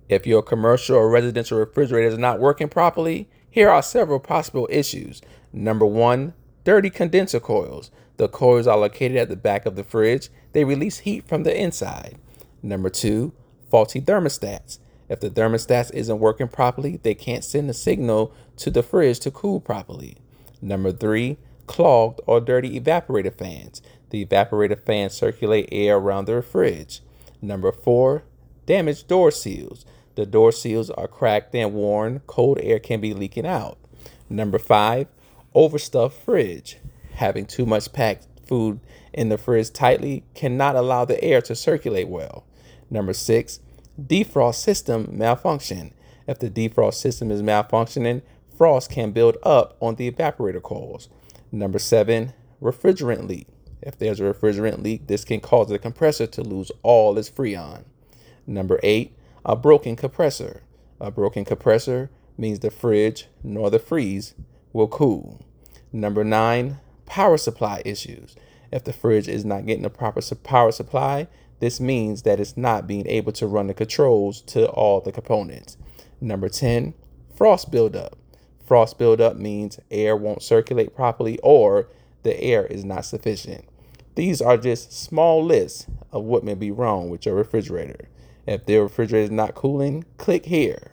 If your commercial or residential refrigerator is not working properly, here are several possible issues. Number one, dirty condenser coils. The coils are located at the back of the fridge. They release heat from the inside. Number two, faulty thermostats. If the thermostat isn't working properly, they can't send a signal to the fridge to cool properly. Number three, clogged or dirty evaporator fans. The evaporator fans circulate air around the fridge. Number four, damaged door seals. The door seals are cracked and worn. Cold air can be leaking out. Number five, overstuffed fridge. Having too much packed food in the fridge tightly cannot allow the air to circulate well. Number six, defrost system malfunction. If the defrost system is malfunctioning, frost can build up on the evaporator coils. Number seven, refrigerant leak. If there's a refrigerant leak, this can cause the compressor to lose all its freon. Number eight, a broken compressor. A broken compressor means the fridge nor the freeze will cool. Number nine, power supply issues. If the fridge is not getting the proper power supply, this means that it's not being able to run the controls to all the components. Number 10, frost buildup. Frost buildup means air won't circulate properly or the air is not sufficient. These are just small lists of what may be wrong with your refrigerator. If the refrigerator is not cooling, click here.